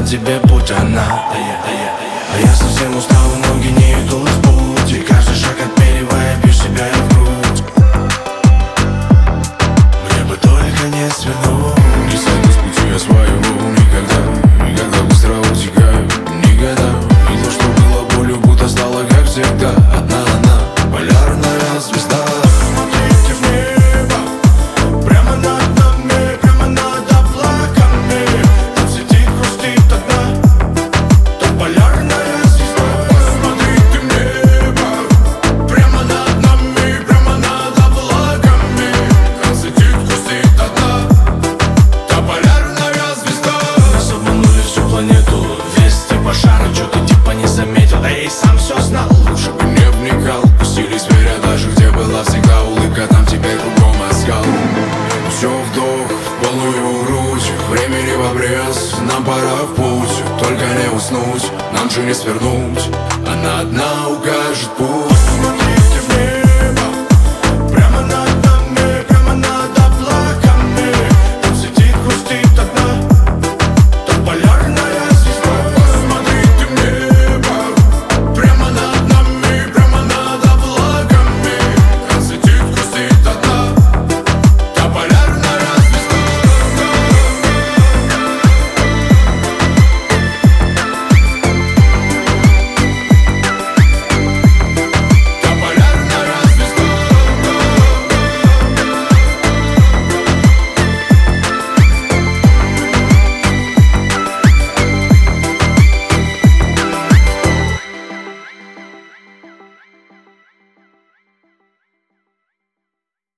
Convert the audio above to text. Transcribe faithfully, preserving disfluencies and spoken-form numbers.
тебе путь она. А я совсем устал, ноги не идут в путь, и каждый шаг отмеривая, бью себя в грудь. Мне бы только не свернуть, не сойду с пути я своего никогда. И когда быстро утекаю, никогда. И то, что было болью, будто стало как всегда. Одна она, полярная звезда. смотрите в небо, прямо над нами, прямо над облаками. Там сидит, грустит одна, та полярная звезда. Смотрите в небо, прямо над нами, прямо над облаками. Там сидит, грустит одна, та полярная звезда. Нас обманули всю планету, весь типа шара, чё ты типа не заметил, да я и сам все знал. Лучше бы не вникал, пустили зверя даже где была всегда улыбка, там теперь кругом оскал. Все вдох в полную грудь, времени в обрез, нам пора в путь. Только не уснуть, нам же не свернуть, она одна укажет путь.